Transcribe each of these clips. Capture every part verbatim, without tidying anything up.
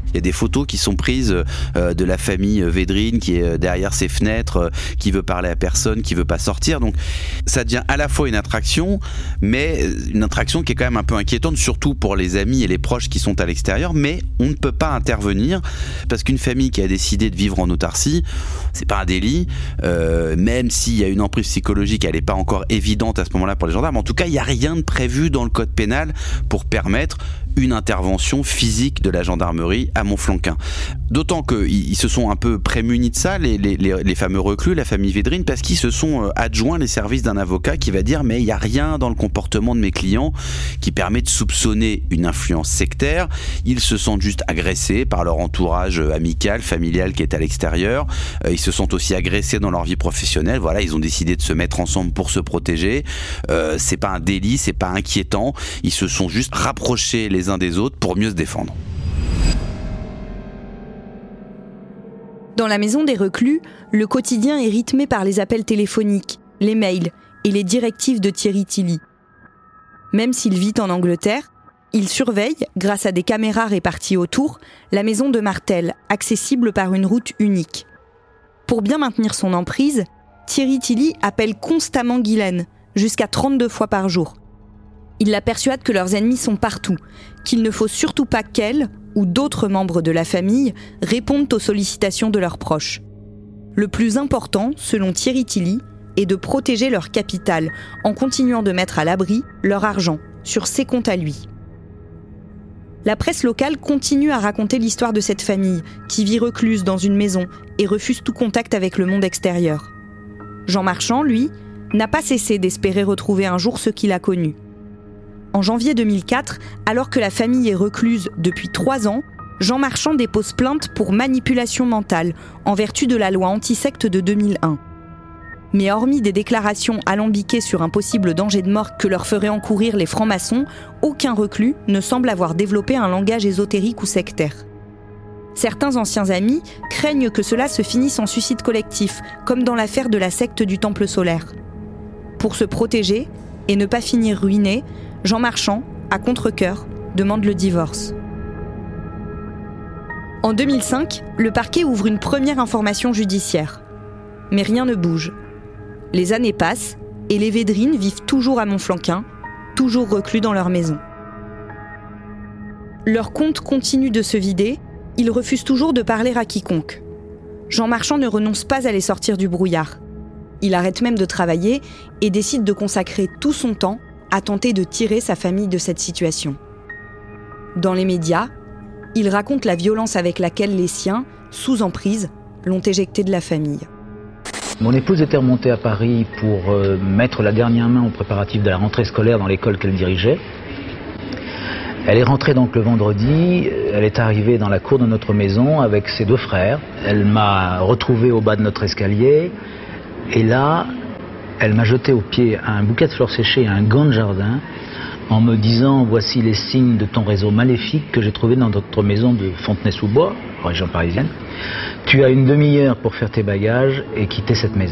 Il y a des photos qui sont prises euh, de la famille Védrine qui est derrière ses fenêtres, euh, qui veut parler à personne, qui veut pas sortir. Donc ça devient à la fois une attraction, mais une attraction qui est quand même un peu inquiétante, surtout pour les amis et les proches qui sont à l'extérieur. Mais on ne peut pas intervenir parce qu'une famille qui a décidé de vivre en autarcie, c'est pas un délit. Euh, même s'il y a une emprise psychologique, elle n'est pas encore évidente à ce moment-là pour les gendarmes. En tout cas, il n'y a rien de prévu dans le code pénal pour permettre une intervention physique de la gendarmerie à Montflanquin. D'autant qu'ils se sont un peu prémunis de ça, les, les, les fameux reclus, la famille Védrine, parce qu'ils se sont adjoints les services d'un avocat qui va dire « mais il n'y a rien dans le comportement de mes clients qui permet de soupçonner une influence sectaire. Ils se sentent juste agressés par leur entourage amical, familial qui est à l'extérieur. Ils se sentent aussi agressés dans leur vie professionnelle. Voilà, ils ont décidé de se mettre ensemble pour se protéger. Euh, c'est pas un délit, c'est pas inquiétant. Ils se sont juste rapprochés les uns des autres pour mieux se défendre. » Dans la maison des reclus, le quotidien est rythmé par les appels téléphoniques, les mails et les directives de Thierry Tilly. Même s'il vit en Angleterre, il surveille, grâce à des caméras réparties autour, la maison de Martel, accessible par une route unique. Pour bien maintenir son emprise, Thierry Tilly appelle constamment Guylaine, jusqu'à trente-deux fois par jour. Il la persuade que leurs ennemis sont partout, qu'il ne faut surtout pas qu'elle, ou d'autres membres de la famille, répondent aux sollicitations de leurs proches. Le plus important, selon Thierry Tilly, est de protéger leur capital, en continuant de mettre à l'abri leur argent, sur ses comptes à lui. La presse locale continue à raconter l'histoire de cette famille, qui vit recluse dans une maison et refuse tout contact avec le monde extérieur. Jean Marchand, lui, n'a pas cessé d'espérer retrouver un jour ceux qu'il a connus. En janvier deux mille quatre, alors que la famille est recluse depuis trois ans, Jean Marchand dépose plainte pour manipulation mentale, en vertu de la loi anti-secte de deux mille un. Mais hormis des déclarations alambiquées sur un possible danger de mort que leur feraient encourir les francs-maçons, aucun reclus ne semble avoir développé un langage ésotérique ou sectaire. Certains anciens amis craignent que cela se finisse en suicide collectif, comme dans l'affaire de la secte du Temple solaire. Pour se protéger et ne pas finir ruiné, Jean Marchand, à contre-cœur, demande le divorce. En deux mille cinq, le parquet ouvre une première information judiciaire. Mais rien ne bouge. Les années passent et les Védrine vivent toujours à Montflanquin, toujours reclus dans leur maison. Leur compte continue de se vider, ils refusent toujours de parler à quiconque. Jean Marchand ne renonce pas à les sortir du brouillard. Il arrête même de travailler et décide de consacrer tout son temps à tenter de tirer sa famille de cette situation. Dans les médias, il raconte la violence avec laquelle les siens, sous emprise, l'ont éjecté de la famille. Mon épouse était remontée à Paris pour euh, mettre la dernière main aux préparatifs de la rentrée scolaire dans l'école qu'elle dirigeait. Elle est rentrée donc le vendredi, elle est arrivée dans la cour de notre maison avec ses deux frères. Elle m'a retrouvé au bas de notre escalier et là, elle m'a jeté aux pieds un bouquet de fleurs séchées et un gant de jardin en me disant « Voici les signes de ton réseau maléfique que j'ai trouvé dans notre maison de Fontenay-sous-Bois, région parisienne. Tu as une demi-heure pour faire tes bagages et quitter cette maison. »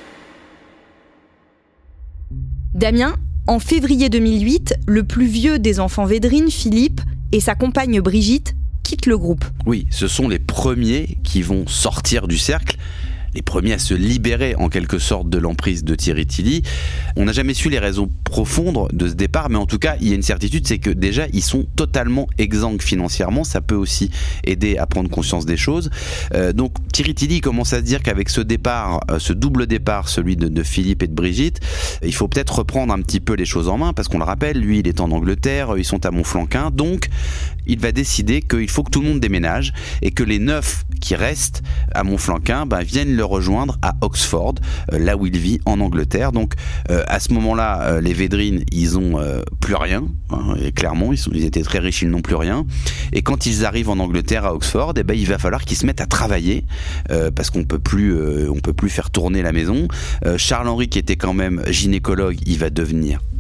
Damien, en février deux mille huit, le plus vieux des enfants Védrine, Philippe, et sa compagne Brigitte quittent le groupe. Oui, ce sont les premiers qui vont sortir du cercle. Les premiers à se libérer en quelque sorte de l'emprise de Thierry Tilly. On n'a jamais su les raisons profondes de ce départ, mais en tout cas, il y a une certitude, c'est que déjà, ils sont totalement exsangues financièrement. Ça peut aussi aider à prendre conscience des choses. Euh, donc, Thierry Tilly commence à se dire qu'avec ce départ, euh, ce double départ, celui de, de Philippe et de Brigitte, il faut peut-être reprendre un petit peu les choses en main, parce qu'on le rappelle, lui, il est en Angleterre, ils sont à Montflanquin, donc il va décider qu'il faut que tout le monde déménage et que les neuf qui restent à Montflanquin ben, viennent le rejoindre à Oxford, euh, là où il vit en Angleterre. Donc euh, à ce moment-là, euh, les Védrine, ils ont euh, plus rien, hein, et clairement, ils, sont, ils étaient très riches, ils n'ont plus rien. Et quand ils arrivent en Angleterre à Oxford, eh ben, il va falloir qu'ils se mettent à travailler euh, parce qu'on peut plus, euh, on peut plus faire tourner la maison. Euh, Charles-Henri, qui était quand même gynécologue, il va devenir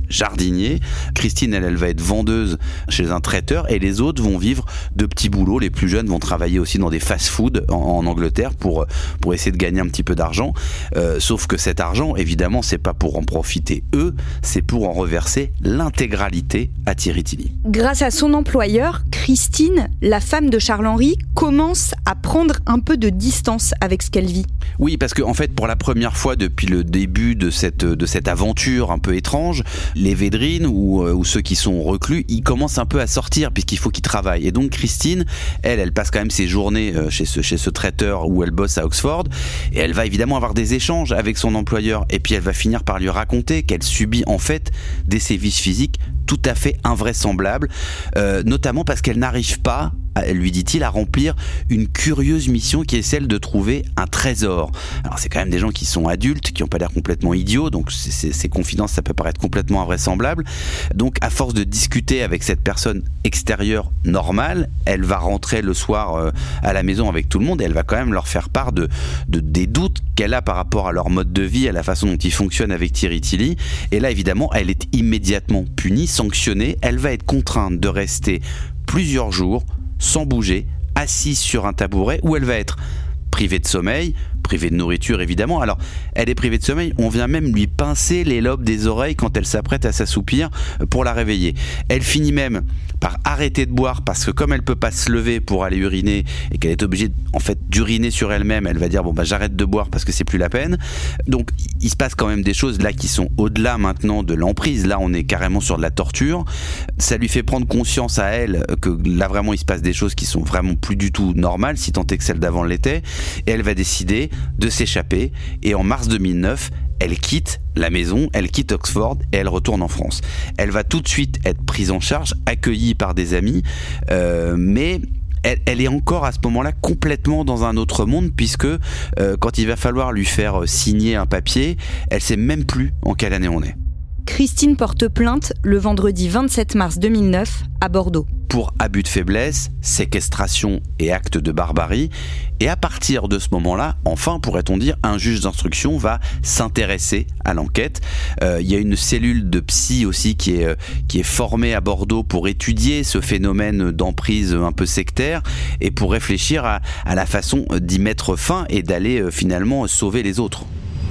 jardinier. Christine, elle, elle va être vendeuse chez un traiteur et les autres vont vivre de petits boulots. Les plus jeunes vont travailler aussi dans des fast-food en, en Angleterre pour, pour essayer de gagner un petit peu d'argent. Euh, sauf que cet argent, évidemment, c'est pas pour en profiter eux, c'est pour en reverser l'intégralité à Thierry Tilly. Grâce à son employeur, Christine, la femme de Charles-Henri, commence à prendre un peu de distance avec ce qu'elle vit. Oui, parce que en fait, pour la première fois depuis le début de cette, de cette aventure un peu étrange, les Védrines ou, ou ceux qui sont reclus, ils commencent un peu à sortir puisqu'il faut qu'ils travaillent. Et donc Christine, elle, elle passe quand même ses journées chez ce, chez ce traiteur où elle bosse à Oxford et elle va évidemment avoir des échanges avec son employeur et puis elle va finir par lui raconter qu'elle subit en fait des sévices physiques tout à fait invraisemblables, euh, notamment parce qu'elle n'arrive pas, lui dit-il, à remplir une curieuse mission qui est celle de trouver un trésor. Alors c'est quand même des gens qui sont adultes, qui n'ont pas l'air complètement idiots, donc c'est, c'est, ces confidences, ça peut paraître complètement invraisemblable. Donc à force de discuter avec cette personne extérieure normale, elle va rentrer le soir euh, à la maison avec tout le monde et elle va quand même leur faire part de, de, des doutes qu'elle a par rapport à leur mode de vie, à la façon dont ils fonctionnent avec Thierry Tilly. Et là évidemment, elle est immédiatement punie, sanctionnée, elle va être contrainte de rester plusieurs jours sans bouger, assise sur un tabouret où elle va être privée de sommeil, privée de nourriture évidemment. Alors, elle est privée de sommeil, on vient même lui pincer les lobes des oreilles quand elle s'apprête à s'assoupir pour la réveiller. Elle finit même par arrêter de boire parce que comme elle peut pas se lever pour aller uriner et qu'elle est obligée en fait d'uriner sur elle-même, elle va dire bon bah j'arrête de boire parce que c'est plus la peine. Donc il se passe quand même des choses là qui sont au-delà maintenant de l'emprise. Là on est carrément sur de la torture. Ça lui fait prendre conscience à elle que là vraiment il se passe des choses qui sont vraiment plus du tout normales, si tant est que celles d'avant l'étaient. Et elle va décider de s'échapper et en mars deux mille neuf, elle quitte la maison, elle quitte Oxford et elle retourne en France. Elle va tout de suite être prise en charge, accueillie par des amis, euh, mais elle, elle est encore à ce moment-là complètement dans un autre monde puisque euh, quand il va falloir lui faire signer un papier, elle sait même plus en quelle année on est. Christine porte plainte le vendredi vingt-sept mars deux mille neuf à Bordeaux. Pour abus de faiblesse, séquestration et actes de barbarie. Et à partir de ce moment-là, enfin pourrait-on dire, un juge d'instruction va s'intéresser à l'enquête. Euh, il y a une cellule de psy aussi qui est, qui est formée à Bordeaux pour étudier ce phénomène d'emprise un peu sectaire et pour réfléchir à, à la façon d'y mettre fin et d'aller euh, finalement sauver les autres.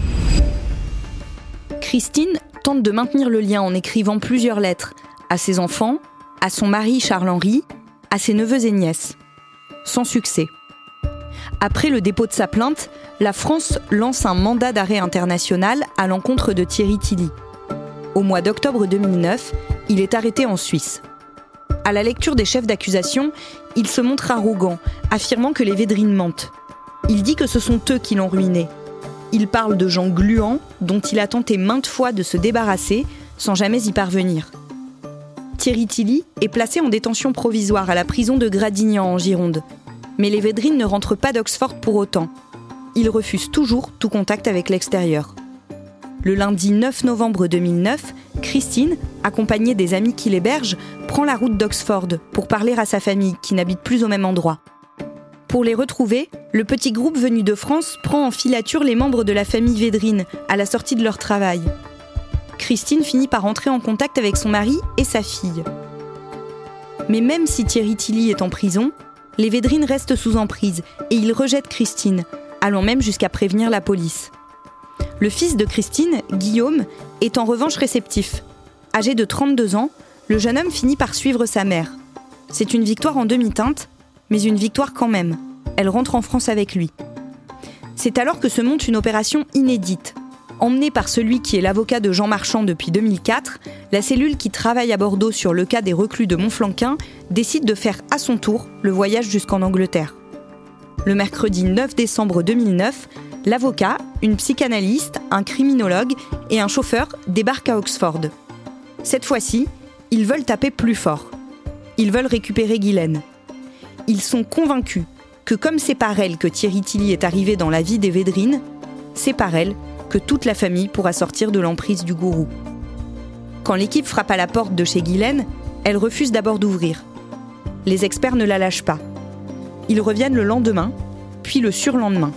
Christine tente de maintenir le lien en écrivant plusieurs lettres à ses enfants, à son mari Charles-Henri, à ses neveux et nièces. Sans succès. Après le dépôt de sa plainte, la France lance un mandat d'arrêt international à l'encontre de Thierry Tilly. Au mois d'octobre deux mille neuf, il est arrêté en Suisse. À la lecture des chefs d'accusation, il se montre arrogant, affirmant que les Védrines mentent. Il dit que ce sont eux qui l'ont ruiné. Il parle de gens gluants dont il a tenté maintes fois de se débarrasser sans jamais y parvenir. Thierry Tilly est placé en détention provisoire à la prison de Gradignan en Gironde. Mais les Védrines ne rentrent pas d'Oxford pour autant. Ils refusent toujours tout contact avec l'extérieur. Le lundi neuf novembre deux mille neuf, Christine, accompagnée des amis qui l'hébergent, prend la route d'Oxford pour parler à sa famille qui n'habite plus au même endroit. Pour les retrouver, le petit groupe venu de France prend en filature les membres de la famille Védrine à la sortie de leur travail. Christine finit par entrer en contact avec son mari et sa fille. Mais même si Thierry Tilly est en prison, les Védrines restent sous emprise et ils rejettent Christine, allant même jusqu'à prévenir la police. Le fils de Christine, Guillaume, est en revanche réceptif. Âgé de trente-deux ans, le jeune homme finit par suivre sa mère. C'est une victoire en demi-teinte, mais une victoire quand même. Elle rentre en France avec lui. C'est alors que se monte une opération inédite. Emmenée par celui qui est l'avocat de Jean Marchand depuis deux mille quatre, la cellule qui travaille à Bordeaux sur le cas des reclus de Montflanquin décide de faire à son tour le voyage jusqu'en Angleterre. Le mercredi neuf décembre deux mille neuf, l'avocat, une psychanalyste, un criminologue et un chauffeur débarquent à Oxford. Cette fois-ci, ils veulent taper plus fort. Ils veulent récupérer Guylaine. Ils sont convaincus que comme c'est par elle que Thierry Tilly est arrivé dans la vie des Védrines, c'est par elle que toute la famille pourra sortir de l'emprise du gourou. Quand l'équipe frappe à la porte de chez Guylaine, elle refuse d'abord d'ouvrir. Les experts ne la lâchent pas. Ils reviennent le lendemain, puis le surlendemain.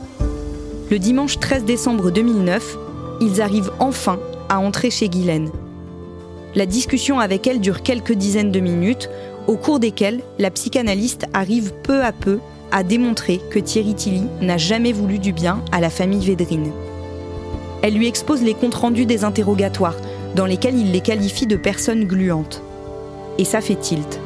Le dimanche treize décembre deux mille neuf, ils arrivent enfin à entrer chez Guylaine. La discussion avec elle dure quelques dizaines de minutes, au cours desquelles la psychanalyste arrive peu à peu à démontrer que Thierry Tilly n'a jamais voulu du bien à la famille Védrine. Elle lui expose les comptes rendus des interrogatoires, dans lesquels il les qualifie de personnes gluantes. Et ça fait tilt.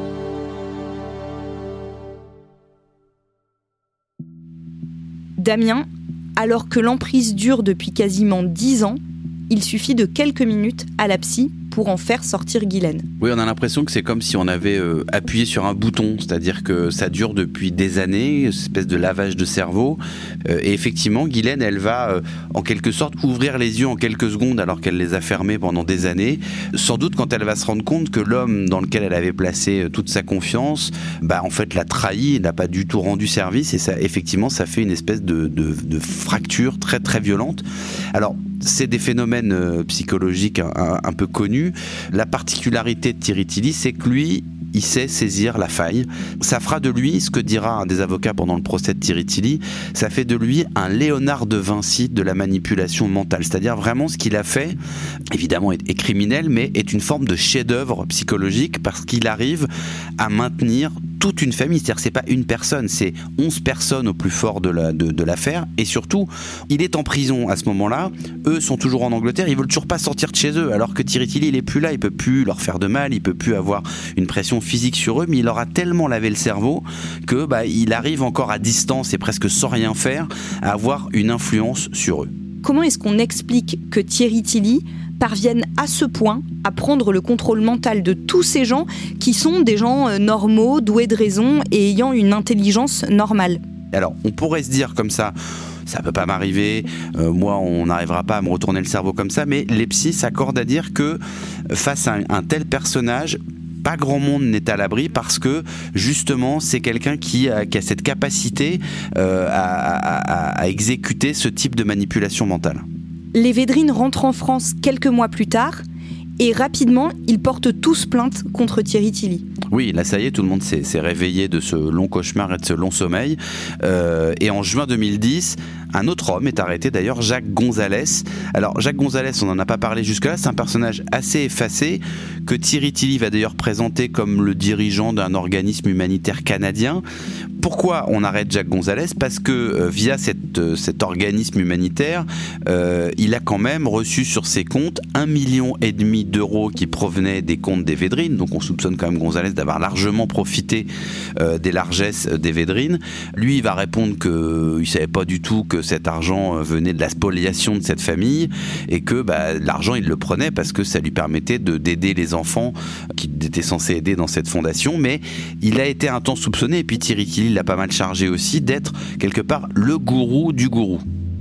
Damien, alors que l'emprise dure depuis quasiment dix ans, il suffit de quelques minutes à la psy pour en faire sortir Guylaine. Oui, on a l'impression que c'est comme si on avait euh, appuyé sur un bouton, c'est-à-dire que ça dure depuis des années, une espèce de lavage de cerveau. Euh, et effectivement, Guylaine, elle va euh, en quelque sorte ouvrir les yeux en quelques secondes alors qu'elle les a fermés pendant des années. Sans doute quand elle va se rendre compte que l'homme dans lequel elle avait placé toute sa confiance, bah en fait l'a trahi, n'a pas du tout rendu service. Et ça, effectivement, ça fait une espèce de, de, de fracture très très violente. Alors, c'est des phénomènes euh, psychologiques un, un, un peu connus. La particularité de Thierry Tilly, c'est que lui, il sait saisir la faille. Ça fera de lui, ce que dira un des avocats pendant le procès de Thierry Tilly, ça fait de lui un Léonard de Vinci de la manipulation mentale. C'est-à-dire vraiment ce qu'il a fait, évidemment est, est criminel, mais est une forme de chef-d'œuvre psychologique parce qu'il arrive à maintenir toute une famille, c'est-à-dire que c'est pas une personne, c'est onze personnes au plus fort de, la, de, de l'affaire, et surtout, il est en prison à ce moment-là, eux sont toujours en Angleterre, ils veulent toujours pas sortir de chez eux, alors que Thierry Tilly, il est plus là, il peut plus leur faire de mal, il peut plus avoir une pression physique sur eux, mais il leur a tellement lavé le cerveau que bah, il arrive encore à distance et presque sans rien faire à avoir une influence sur eux. Comment est-ce qu'on explique que Thierry Tilly parviennent à ce point à prendre le contrôle mental de tous ces gens qui sont des gens normaux, doués de raison et ayant une intelligence normale? Alors, on pourrait se dire comme ça, ça peut pas m'arriver, euh, moi on n'arrivera pas à me retourner le cerveau comme ça, mais les psys s'accordent à dire que face à un, un tel personnage, pas grand monde n'est à l'abri parce que justement c'est quelqu'un qui a, qui a cette capacité euh, à, à, à exécuter ce type de manipulation mentale. Les Védrine rentrent en France quelques mois plus tard et rapidement ils portent tous plainte contre Thierry Tilly. Oui, là ça y est, tout le monde s'est, s'est réveillé de ce long cauchemar et de ce long sommeil. Euh, et en juin deux mille dix, un autre homme est arrêté, d'ailleurs Jacques Gonzalez. Alors Jacques Gonzalez, on n'en a pas parlé jusque-là, c'est un personnage assez effacé que Thierry Tilly va d'ailleurs présenter comme le dirigeant d'un organisme humanitaire canadien. Pourquoi on arrête Jacques Gonzalez ? Parce que euh, via cette, euh, cet organisme humanitaire, euh, il a quand même reçu sur ses comptes un million et demi d'euros qui provenaient des comptes des Védrine. Donc on soupçonne quand même Gonzalez d'avoir largement profité euh, des largesses des Védrine. Lui, il va répondre qu'il ne savait pas du tout que cet argent venait de la spoliation de cette famille et que bah, l'argent, il le prenait parce que ça lui permettait de, d'aider les enfants qu'il était censé aider dans cette fondation. Mais il a été un temps soupçonné et puis Thierry Tilly l'a pas mal chargé aussi d'être quelque part le gourou du gourou.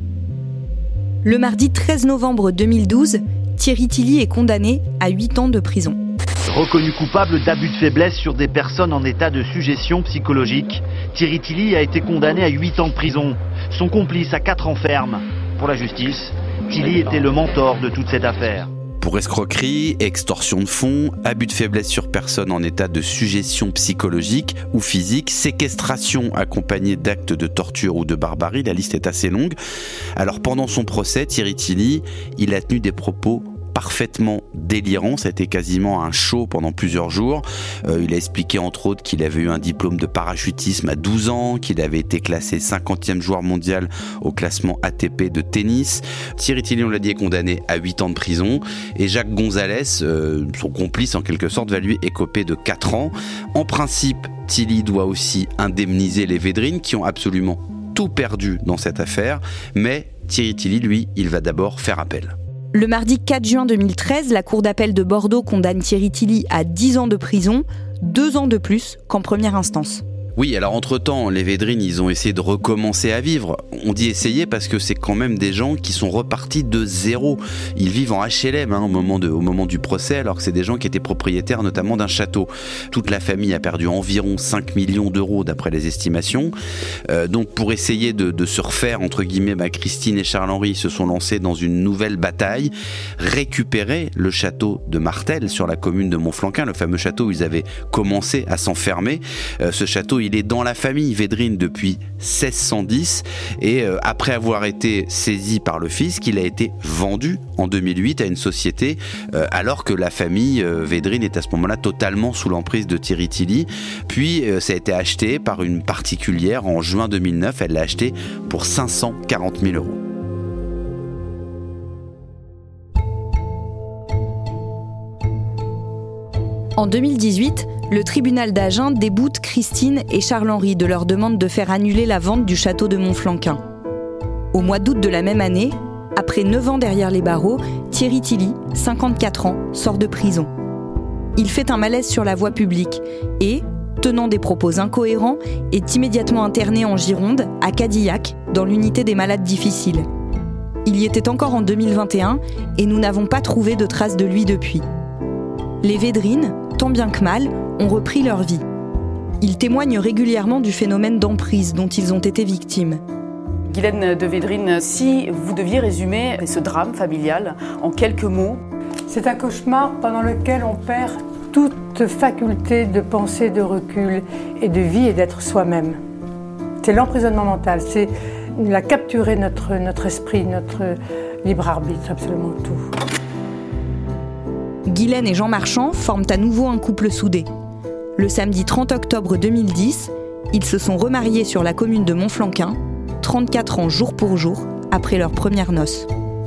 Le mardi treize novembre deux mille douze, Thierry Tilly est condamné à huit ans de prison. Reconnu coupable d'abus de faiblesse sur des personnes en état de sujétion psychologique, Thierry Tilly a été condamné à huit ans de prison. Son complice à quatre ans ferme. Pour la justice, Tilly était le mentor de toute cette affaire. Pour escroquerie, extorsion de fonds, abus de faiblesse sur personne en état de sujétion psychologique ou physique, séquestration accompagnée d'actes de torture ou de barbarie, la liste est assez longue. Alors pendant son procès, Thierry Tilly, il a tenu des propos parfaitement délirant, ça a été quasiment un show pendant plusieurs jours. Euh, il a expliqué entre autres qu'il avait eu un diplôme de parachutisme à douze ans, qu'il avait été classé cinquantième joueur mondial au classement A T P de tennis. Thierry Tilly, on l'a dit, est condamné à huit ans de prison et Jacques Gonzalez, euh, son complice en quelque sorte, va lui écoper de quatre ans. En principe, Tilly doit aussi indemniser les Védrine qui ont absolument tout perdu dans cette affaire, mais Thierry Tilly, lui, il va d'abord faire appel. Le mardi quatre juin deux mille treize, la Cour d'appel de Bordeaux condamne Thierry Tilly à dix ans de prison, deux ans de plus qu'en première instance. Oui, alors entre-temps, les Védrine, ils ont essayé de recommencer à vivre. On dit essayer parce que c'est quand même des gens qui sont repartis de zéro. Ils vivent en H L M hein, au, moment de, au moment du procès, alors que c'est des gens qui étaient propriétaires notamment d'un château. Toute la famille a perdu environ cinq millions d'euros d'après les estimations. Euh, donc pour essayer de, de se refaire, entre guillemets, bah, Christine et Charles-Henri se sont lancés dans une nouvelle bataille, récupérer le château de Martel sur la commune de Montflanquin, le fameux château où ils avaient commencé à s'enfermer. Euh, ce château, il il est dans la famille Védrine depuis seize cent dix et euh, après avoir été saisi par le fisc, il a été vendu en deux mille huit à une société euh, alors que la famille euh, Védrine est à ce moment-là totalement sous l'emprise de Thierry Tilly. Puis euh, ça a été acheté par une particulière en juin deux mille neuf, elle l'a acheté pour cinq cent quarante mille euros. En deux mille dix-huit, le tribunal d'Agen déboute Christine et Charles-Henri de leur demande de faire annuler la vente du château de Montflanquin. Au mois d'août de la même année, après neuf ans derrière les barreaux, Thierry Tilly, cinquante-quatre ans, sort de prison. Il fait un malaise sur la voie publique et, tenant des propos incohérents, est immédiatement interné en Gironde, à Cadillac, dans l'unité des malades difficiles. Il y était encore en deux mille vingt et un et nous n'avons pas trouvé de traces de lui depuis. Les Védrine, tant bien que mal, ont repris leur vie. Ils témoignent régulièrement du phénomène d'emprise dont ils ont été victimes. Guylaine de Védrine, si vous deviez résumer ce drame familial en quelques mots. C'est un cauchemar pendant lequel on perd toute faculté de pensée, de recul et de vie et d'être soi-même. C'est l'emprisonnement mental, c'est la capturer notre, notre esprit, notre libre arbitre, absolument tout. Guylaine et Jean Marchand forment à nouveau un couple soudé. Le samedi trente octobre deux mille dix, ils se sont remariés sur la commune de Montflanquin, trente-quatre ans jour pour jour après leur première noce.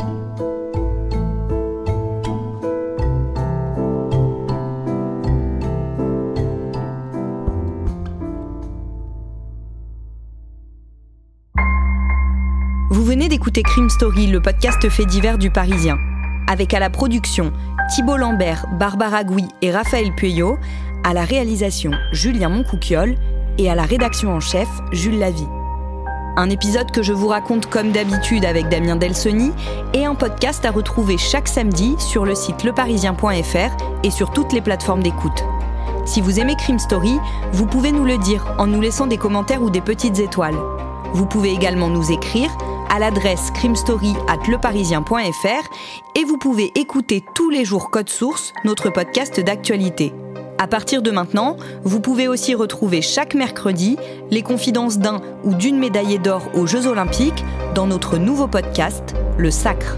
Vous venez d'écouter Crime Story, le podcast fait divers du Parisien. Avec à la production Thibault Lambert, Barbara Gouy et Raphaël Pueyo, à la réalisation Julien Moncouquiol et à la rédaction en chef Jules Lavie. Un épisode que je vous raconte comme d'habitude avec Damien Delsoni et un podcast à retrouver chaque samedi sur le site leparisien point f r et sur toutes les plateformes d'écoute. Si vous aimez Crime Story, vous pouvez nous le dire en nous laissant des commentaires ou des petites étoiles. Vous pouvez également nous écrire à l'adresse crimestory arobase leparisien point f r et vous pouvez écouter tous les jours Code Source, notre podcast d'actualité. À partir de maintenant, vous pouvez aussi retrouver chaque mercredi les confidences d'un ou d'une médaillée d'or aux Jeux Olympiques dans notre nouveau podcast, Le Sacre.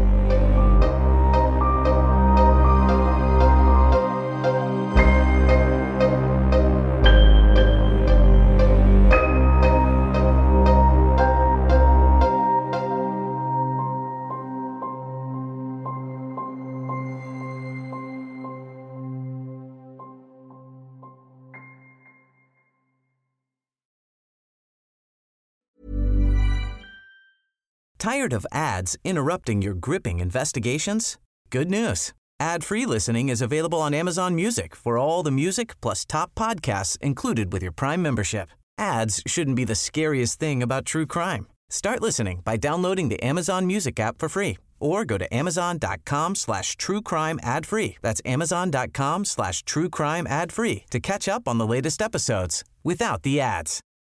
Tired of ads interrupting your gripping investigations? Good news. Ad-free listening is available on Amazon Music for all the music plus top podcasts included with your Prime membership. Ads shouldn't be the scariest thing about true crime. Start listening by downloading the Amazon Music app for free or go to amazon.com slash true crime ad free. That's amazon.com slash true crime ad free to catch up on the latest episodes without the ads.